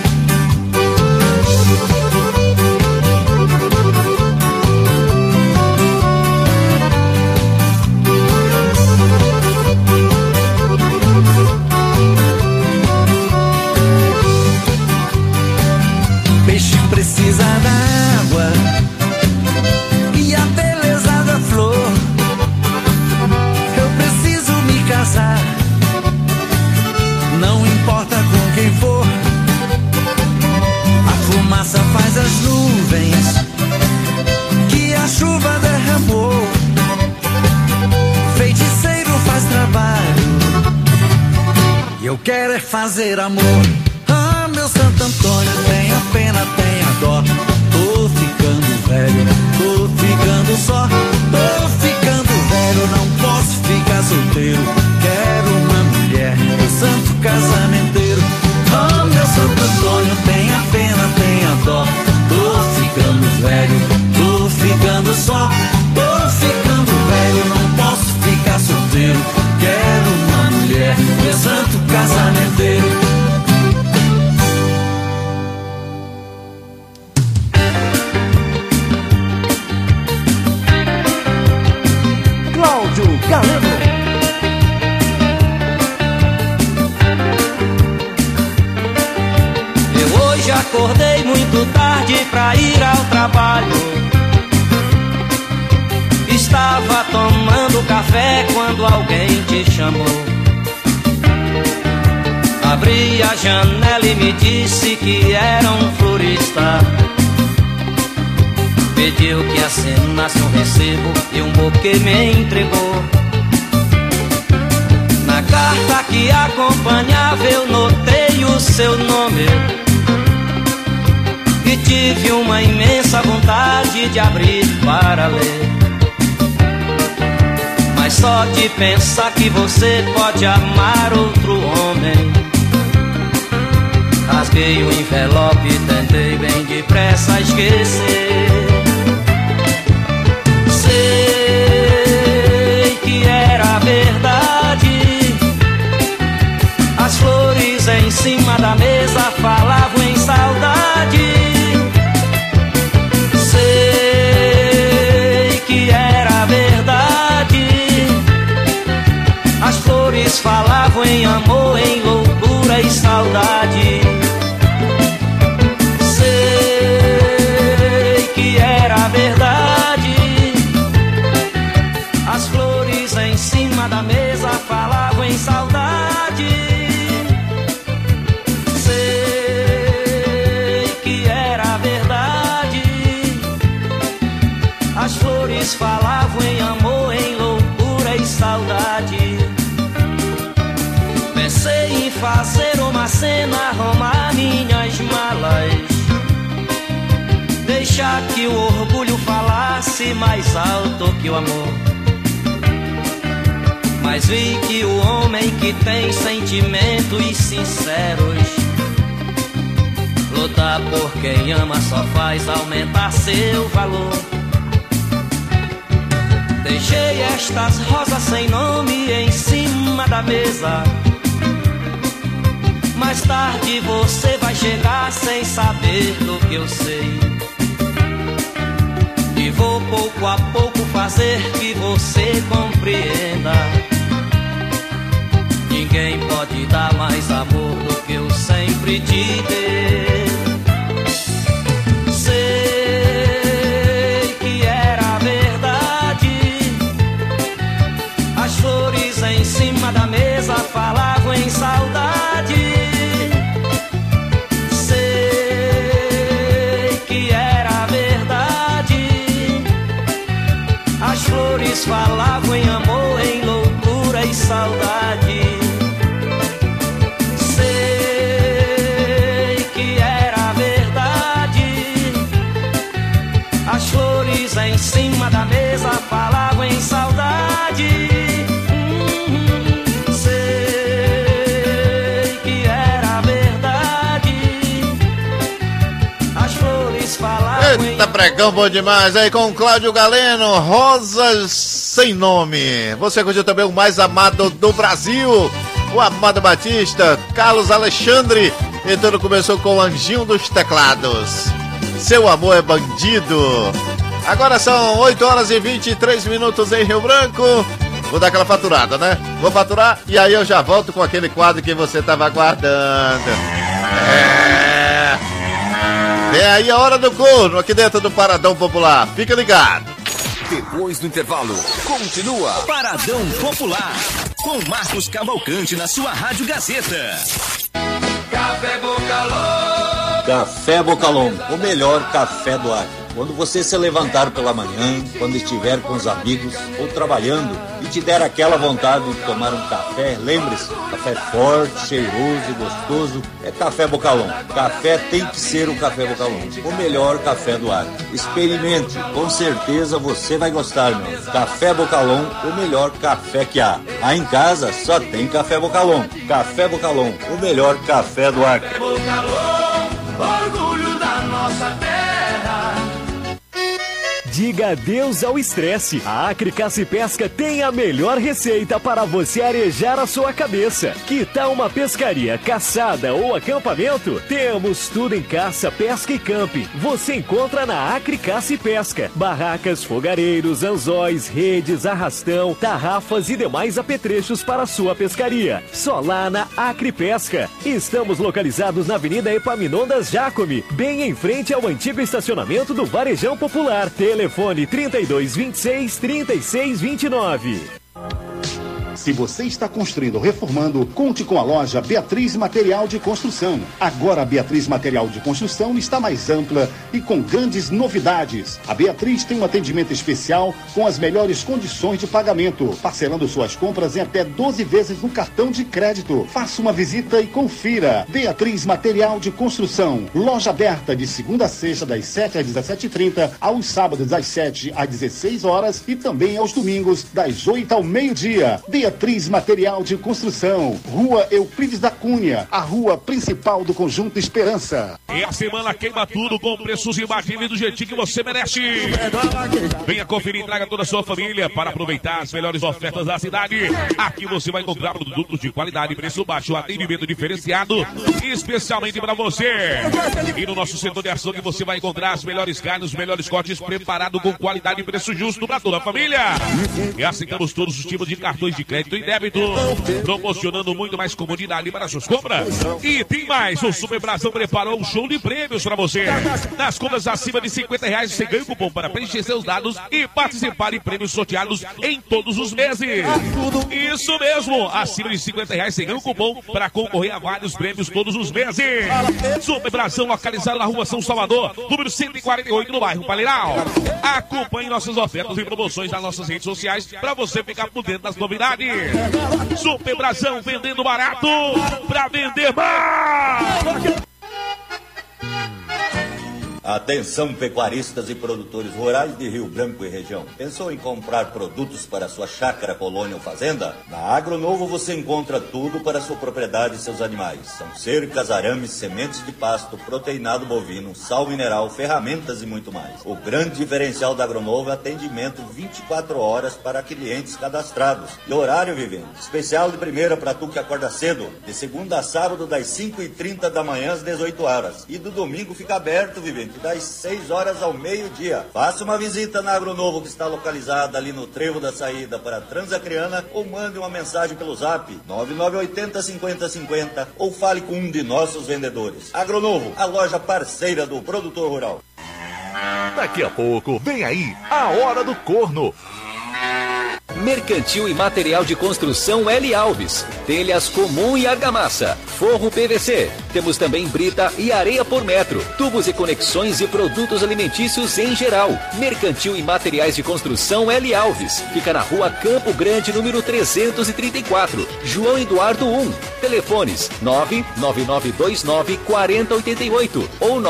quero é fazer amor. Ah, meu Santo Antônio, tenha pena, tenha dó. Tô ficando velho, tô ficando só. Tô ficando velho, não posso ficar solteiro. Quero uma mulher, meu santo casamenteiro. Ah, meu Santo Antônio, tenha pena, tenha dó. Tô ficando velho, tô ficando só. Tô ficando velho, não posso ficar solteiro. Quero uma mulher, meu santo casamenteiro. Cláudio Galeno. Eu hoje acordei muito tarde pra ir ao trabalho. Estava tomando café quando alguém te chamou. Abri a janela e me disse que era um florista. Pediu que assinasse um recibo e um buquê me entregou. Na carta que acompanhava eu notei o seu nome e tive uma imensa vontade de abrir para ler. Mas só de pensar que você pode amar outro homem, rasguei o envelope e tentei bem depressa esquecer. Sei que era verdade, as flores em cima da mesa falavam em saudade. Sei que era verdade, as flores falavam em amor, em loucura e saudade. Sei que era verdade, as flores em cima da mesa falavam em saudade. Sei que era verdade, as flores falavam em amor, em loucura e saudade. Pensei em fazer uma cena, arrumar minhas malas, deixar que o orgulho falasse mais alto que o amor. Mas vi que o homem que tem sentimentos sinceros, lutar por quem ama só faz aumentar seu valor. Deixei estas rosas sem nome em cima da mesa. Mais tarde você vai chegar sem saber do que eu sei, e vou pouco a pouco fazer que você compreenda. Ninguém pode dar mais amor do que eu sempre te dei. Sei que era verdade, as flores em cima da mesa falavam em saudade. Sei que era verdade, as flores falavam em amor, em loucura e saudade. Sei que era verdade, as flores em cima da mesa falavam em saudade. Sei que era verdade, as flores falavam em... Eita, pregão bom demais aí com o Cláudio Galeno, Rosas Sem Nome. Você curtiu também o mais amado do Brasil, o Amado Batista, Carlos Alexandre, e tudo começou com o Anjinho dos Teclados. Seu amor é bandido. Agora são 8 horas e 23 minutos em Rio Branco. Vou dar aquela faturada, né? Vou faturar e aí eu já volto com aquele quadro que você estava aguardando. É aí a hora do corno aqui dentro do Paradão Popular. Fica ligado. Depois do intervalo, continua Paradão Popular, com Marcos Cavalcante na sua Rádio Gazeta. Café Boca Longa, o melhor café do Acre. Quando você se levantar pela manhã, quando estiver com os amigos ou trabalhando e te der aquela vontade de tomar um café, lembre-se, café forte, cheiroso e gostoso é Café Bocalon. Café tem que ser o Café Bocalon, o melhor café do Acre. Experimente, com certeza você vai gostar, meu. Café Bocalon, o melhor café que há. Aí em casa só tem Café Bocalon. Café Bocalon, o melhor café do Acre. Orgulho da nossa terra. Diga adeus ao estresse. A Acre Caça e Pesca tem a melhor receita para você arejar a sua cabeça. Que tal uma pescaria, caçada ou acampamento? Temos tudo em caça, pesca e camping. Você encontra na Acre Caça e Pesca. Barracas, fogareiros, anzóis, redes, arrastão, tarrafas e demais apetrechos para a sua pescaria. Só lá na Acre Pesca. Estamos localizados na Avenida Epaminondas Jacome, bem em frente ao antigo estacionamento do Varejão Popular. Telefone 3226-3629. Se você está construindo ou reformando, conte com a loja Beatriz Material de Construção. Agora a Beatriz Material de Construção está mais ampla e com grandes novidades. A Beatriz tem um atendimento especial com as melhores condições de pagamento, parcelando suas compras em até 12 vezes no cartão de crédito. Faça uma visita e confira. Beatriz Material de Construção. Loja aberta de segunda a sexta das 7 às 17h30, aos sábados das 7 às 16 horas e também aos domingos das 8 ao meio-dia. Beatriz Material de Construção, Rua Euclides da Cunha, a rua principal do Conjunto Esperança. E a semana queima tudo com preços imbatíveis do jeitinho que você merece. Venha conferir e traga toda a sua família para aproveitar as melhores ofertas da cidade. Aqui você vai encontrar produtos de qualidade, preço baixo, atendimento diferenciado, especialmente para você. E no nosso setor de açougue você vai encontrar as melhores carnes, os melhores cortes preparados com qualidade e preço justo para toda a família. E aceitamos todos os tipos de cartões de crédito e débito, proporcionando muito mais comodidade para suas compras. E tem mais, o Super Brasão preparou um show de prêmios para você. Nas compras acima de R$50 você ganha um cupom para preencher seus dados e participar em prêmios sorteados em todos os meses. Isso mesmo, acima de R$50 você ganha um cupom para concorrer a vários prêmios todos os meses. Super Brasão localizado na rua São Salvador, número 148 no bairro Palheiral. Acompanhe nossas ofertas e promoções nas nossas redes sociais para você ficar por dentro das novidades. Super Brasão, vendendo barato pra vender mais. Atenção, pecuaristas e produtores rurais de Rio Branco e região. Pensou em comprar produtos para sua chácara, colônia ou fazenda? Na Agro Novo você encontra tudo para sua propriedade e seus animais. São cercas, arames, sementes de pasto, proteinado bovino, sal mineral, ferramentas e muito mais. O grande diferencial da Agro Novo é atendimento 24 horas para clientes cadastrados. E horário, vivente, especial de primeira para tu que acorda cedo, de segunda a sábado das 5h30 da manhã às 18 horas. E do domingo fica aberto, vivente, das 6 horas ao meio-dia. Faça uma visita na Agro Novo, que está localizada ali no trevo da saída para Transacriana, ou mande uma mensagem pelo zap 9980-5050 ou fale com um de nossos vendedores. Agro Novo, a loja parceira do produtor rural. Daqui a pouco, vem aí a Hora do Corno. Mercantil e Material de Construção L. Alves. Telhas comum e argamassa. Forro PVC. Temos também brita e areia por metro. Tubos e conexões e produtos alimentícios em geral. Mercantil e Materiais de Construção L. Alves. Fica na rua Campo Grande, número 334. João Eduardo 1. Telefones 99929-4088 ou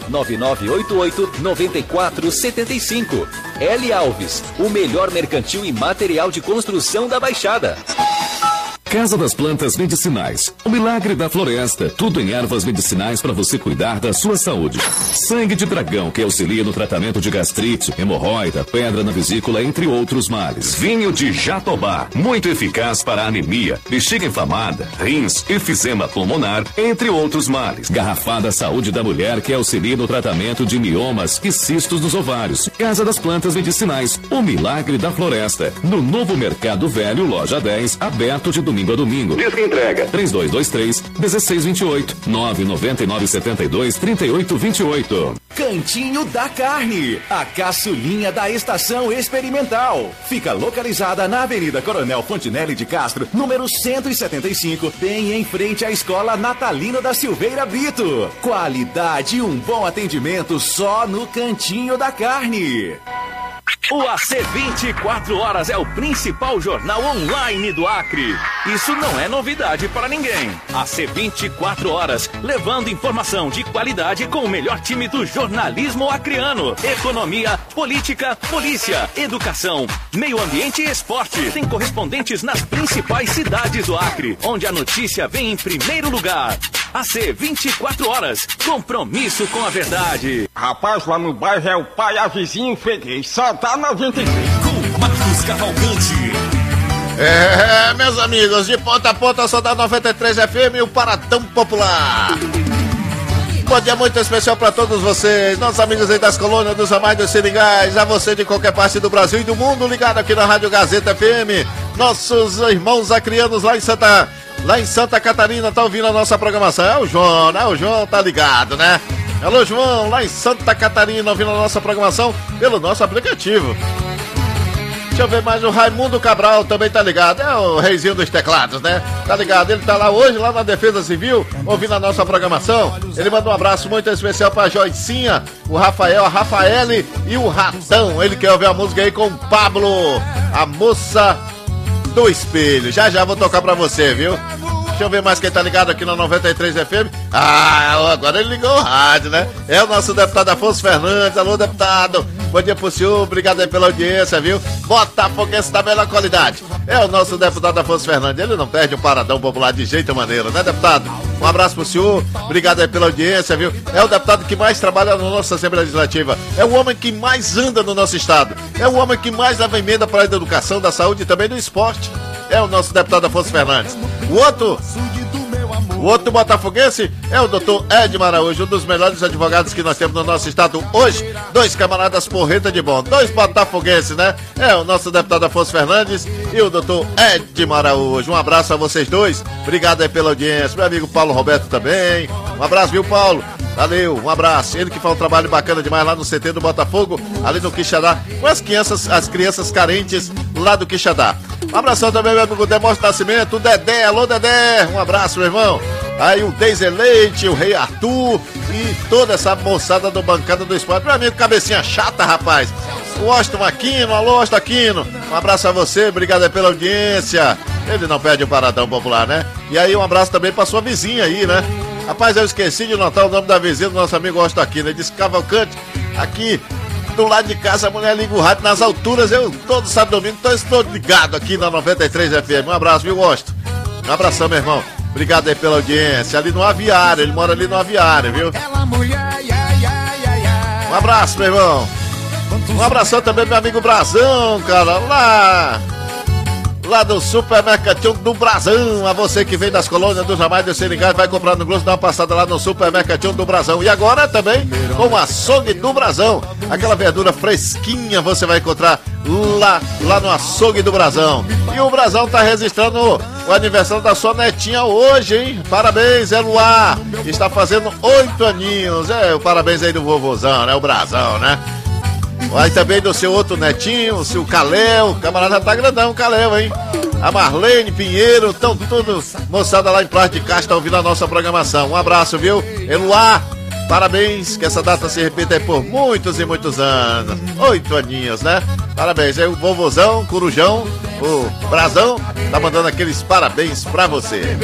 99988-9475. L. Alves, o melhor mercantil e material de construção da Baixada. Casa das Plantas Medicinais. O milagre da floresta. Tudo em ervas medicinais para você cuidar da sua saúde. Sangue de dragão, que auxilia no tratamento de gastrite, hemorroida, pedra na vesícula, entre outros males. Vinho de Jatobá. Muito eficaz para anemia, bexiga inflamada, rins, efizema pulmonar, entre outros males. Garrafada Saúde da Mulher, que auxilia no tratamento de miomas e cistos nos ovários. Casa das Plantas Medicinais. O milagre da floresta. No Novo Mercado Velho, loja 10, aberto de domingo a domingo. Disque entrega 3223-1628 99972-3828. Cantinho da Carne, a caçulinha da Estação Experimental. Fica localizada na Avenida Coronel Fontinelli de Castro, número 175, bem em frente à Escola Natalino da Silveira Brito. Qualidade e um bom atendimento só no Cantinho da Carne. O AC 24 Horas é o principal jornal online do Acre. Isso não é novidade para ninguém. AC 24 Horas, levando informação de qualidade com o melhor time do jornalismo acreano. Economia, política, polícia, educação, meio ambiente e esporte. Tem correspondentes nas principais cidades do Acre, onde a notícia vem em primeiro lugar. AC 24 Horas, compromisso com a verdade. Rapaz, lá no bairro é o pai, a vizinho, freguês, só tá 93. Com Marcos Cavalcante. Meus amigos, de ponta a ponta só dá 93 FM, o Paradão Popular. Bom dia muito especial para todos vocês, nossos amigos aí das colônias, dos ramais, dos seringais, a você de qualquer parte do Brasil e do mundo, ligado aqui na Rádio Gazeta FM, nossos irmãos acrianos lá em Santa Catarina, tá ouvindo a nossa programação. É o João, tá ligado, né? Alô, João, lá em Santa Catarina, ouvindo a nossa programação pelo nosso aplicativo. Deixa eu ver mais, o Raimundo Cabral também tá ligado, é o reizinho dos teclados, né? Tá ligado, ele tá lá hoje, lá na Defesa Civil, ouvindo a nossa programação. Ele manda um abraço muito especial pra Joicinha, o Rafael, a Rafaele e o Ratão. Ele quer ouvir a música aí com o Pablo, a moça do espelho. Já vou tocar pra você, viu? Deixa eu ver mais quem tá ligado aqui na 93 FM. Agora ele ligou o rádio, né? É o nosso deputado Afonso Fernandes. Alô, deputado. Bom dia pro senhor, obrigado aí pela audiência, viu? Botafoguense da melhor qualidade. É o nosso deputado Afonso Fernandes. Ele não perde um Paradão Popular de jeito maneiro, né, deputado? Um abraço pro senhor, obrigado aí pela audiência, viu? É o deputado que mais trabalha na nossa Assembleia Legislativa. É o homem que mais anda no nosso estado. É o homem que mais leva emenda para a educação, da saúde e também do esporte. É o nosso deputado Afonso Fernandes. O outro botafoguense é o doutor Edmar Araújo, um dos melhores advogados que nós temos no nosso estado hoje. Dois camaradas porreta de bom, dois botafoguenses, né? É o nosso deputado Afonso Fernandes e o doutor Edmar Araújo. Um abraço a vocês dois, obrigado aí pela audiência. Meu amigo Paulo Roberto também, um abraço, viu, Paulo? Valeu, um abraço. Ele que faz um trabalho bacana demais lá no CT do Botafogo, ali no Quixadá, com as crianças carentes lá do Quixadá. Um abração também, meu amigo Demóstenes Nascimento, o Dedé, alô Dedé, um abraço, meu irmão. Aí o Deise Leite, o Rei Arthur e toda essa moçada do Bancada do Esporte. Meu amigo Cabecinha Chata, rapaz. O Austin Aquino, alô Austin Aquino. Um abraço a você, obrigado aí pela audiência. Ele não perde o Paradão Popular, né? E aí um abraço também pra sua vizinha aí, né? Rapaz, eu esqueci de notar o nome da vizinha do nosso amigo Austin Aquino. Ele disse Cavalcante, aqui do lado de casa a mulher liga o rádio nas alturas. Eu todo sábado e domingo, então estou ligado aqui na 93 FM. Um abraço, viu, Austin? Um abração, meu irmão. Obrigado aí pela audiência. Ali no Aviário, ele mora ali no Aviário, viu? Um abraço, meu irmão. Um abração também, meu amigo Brazão, cara. Lá do Supermercadinho do Brazão. A você que vem das colônias dos ramais do Seringais, vai comprar no Grosso, dá uma passada lá no Supermercadinho do Brazão. E agora também com o açougue do Brazão. Aquela verdura fresquinha você vai encontrar lá no açougue do Brazão. E o Brazão tá registrando o aniversário da sua netinha hoje, hein? Parabéns, Eloá. Está fazendo 8 aninhos. É, o parabéns aí do vovôzão, né? O Brazão, né? Aí também do seu outro netinho, o seu Caléu, o camarada tá grandão, o Caléu, hein? A Marlene Pinheiro, estão tudo moçada lá em Praia de Castro, tá ouvindo a nossa programação. Um abraço, viu? Eloá, parabéns, que essa data se repita aí por muitos e muitos anos. 8 aninhos, né? Parabéns, aí o vovôzão, Corujão, o Brazão, tá mandando aqueles parabéns pra você.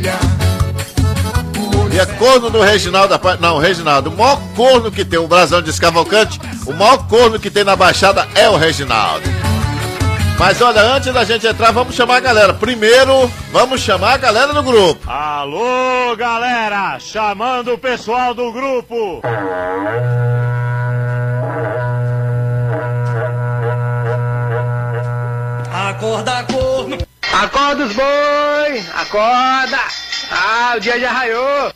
E é corno do Reginaldo, não, Reginaldo, o maior corno que tem, o Brazão de Cavalcante, o maior corno que tem na Baixada é o Reginaldo. Mas olha, antes da gente entrar, vamos chamar a galera. Primeiro, vamos chamar a galera do grupo. Alô, galera, chamando o pessoal do grupo. Acorda, corno. Acorda os boi, acorda. O dia já raiou.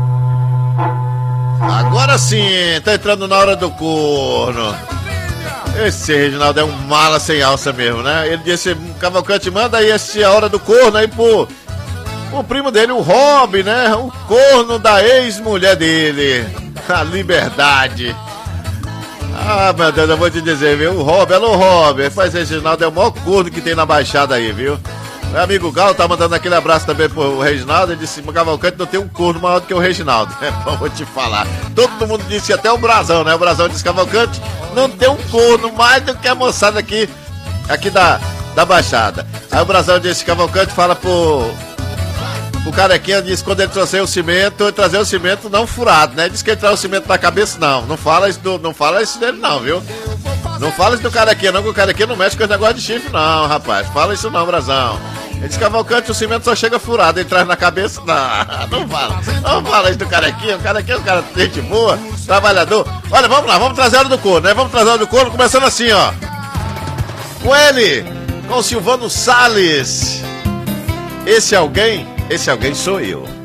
Agora sim, tá entrando na hora do corno. Esse Reginaldo é um mala sem alça mesmo, né? Ele disse, Cavalcante, manda aí esse A Hora do Corno aí pro primo dele, o Rob, né? O corno da ex-mulher dele. A Liberdade. Ah, meu Deus, eu vou te dizer, viu? O Rob, alô Rob. Faz Reginaldo, é o maior corno que tem na Baixada aí, viu? Meu amigo Gal tá mandando aquele abraço também pro Reginaldo. Ele disse, Cavalcante não tem um corno maior do que o Reginaldo. É bom, vou te falar. Todo mundo disse, até o Brazão, né? O Brazão disse, Cavalcante não tem um corno mais do que a moçada aqui da Baixada. Aí o Brazão disse, Cavalcante fala pro Carequinha, disse quando ele trouxe o cimento, ele trazer o cimento não furado, né? Disse que ele traz o cimento na cabeça, não fala isso dele não, viu? Não fala isso do Carequinha não, que o Carequinha não mexe com esse negócio de chifre não, rapaz. Fala isso não, Brazão. Ele disse, Cavalcante, o cimento só chega furado, ele traz na cabeça, não fala isso do Carequinha. O Carequinha é um cara de gente boa, trabalhador. Olha, vamos lá, vamos trazer a Hora do Corno, né? Vamos trazer a Hora do Corno, começando assim, ó. Com ele, com o Silvano Salles. Esse alguém sou eu.